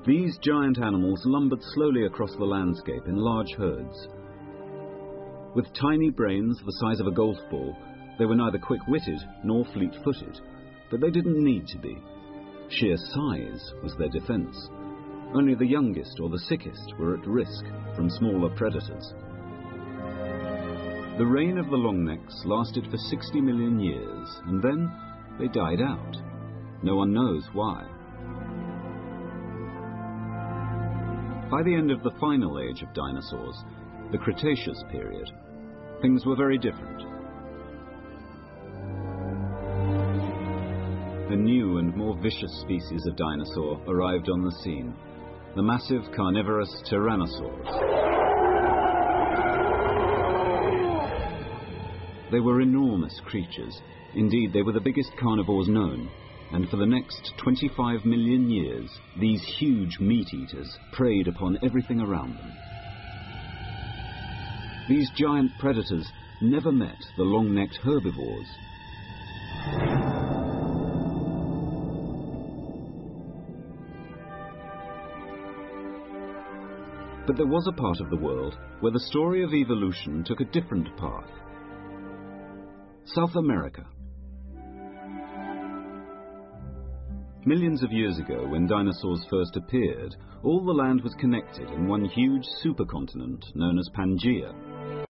These giant animals lumbered slowly across the landscape in large herds. With tiny brains the size of a golf ball, they were neither quick-witted nor fleet-footed, but they didn't need to be. Sheer size was their defense. Only the youngest or the sickest were at risk from smaller predators. The reign of the longnecks lasted for 60 million years, and then they died out. No one knows why. By the end of the final age of dinosaurs, the Cretaceous period, things were very different. A new and more vicious species of dinosaur arrived on the scene, the massive carnivorous tyrannosaurs. They were enormous creatures. Indeed, they were the biggest carnivores known, and for the next 25 million years, these huge meat-eaters preyed upon everything around them. These giant predators never met the long-necked herbivores. But there was a part of the world where the story of evolution took a different path. South America. Millions of years ago, when dinosaurs first appeared, all the land was connected in one huge supercontinent known as Pangaea.